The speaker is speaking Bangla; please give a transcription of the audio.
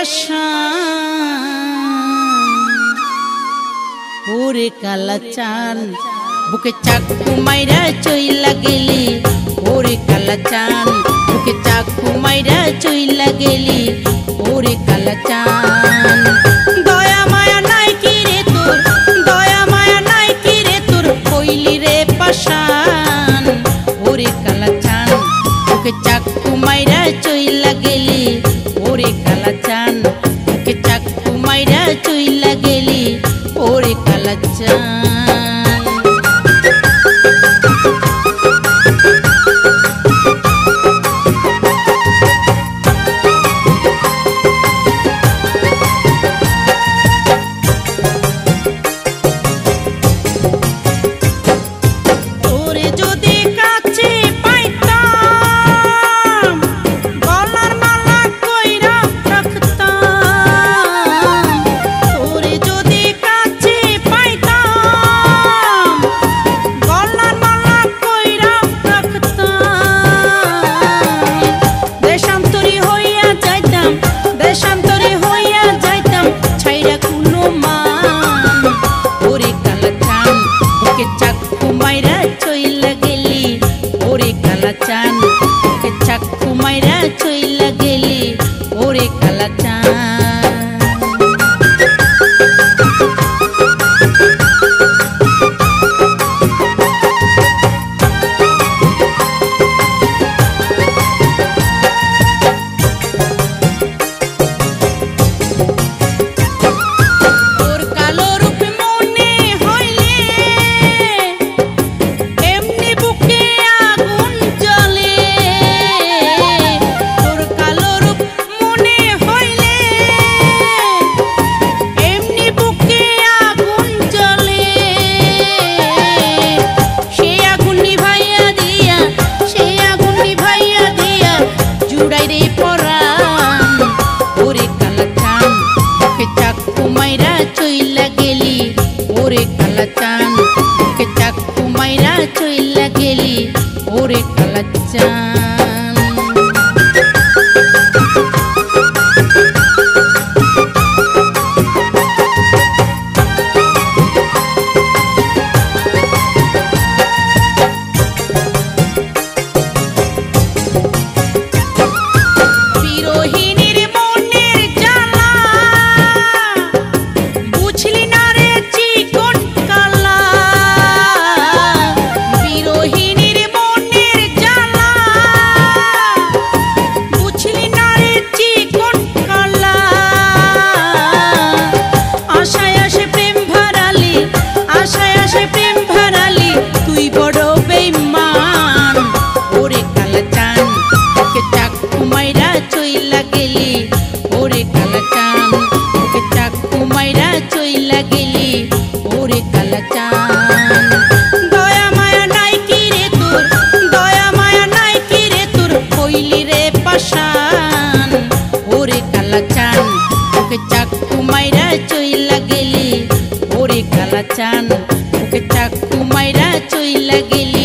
পাশান ওরে কালা চান বুকে চাকু মাইরা চইলা গেলি ওরে কালা চান বুকে চাকু মাইরা চইলা গেলি ওরে কালা চান দয়া মায়া নাই কি রে তোর দয়া মায়া নাই কি রে তোর কইলি রে পাশান ওরে কালা চান বুকে চাকু মাইরা চইলা গেলি ওরে কালা চান বুকে চাকু মাইরা চইলা গেলি ওরে কালা চান চাকু মাইরা চইলা গেলি ওরে কালা চান চইলা গেলি ওরে কালা চান বুকে চাকু মাইরা চইলা গেলি ওরে কালা চান চইলা গেলি ওরে কালা চান বুকে চাকু মাইরা চইলা গেলি ওরে কালা চান দয়া মায়া নাই কি রে তোর দয়া মায়া নাই কি রে তোর কইলি রে পাশান ওরে কালা চান বুকে চাকু মাইরা চইলা গেলি ওরে কালা চান বুকে চাকু মাইরা চইলা গেলি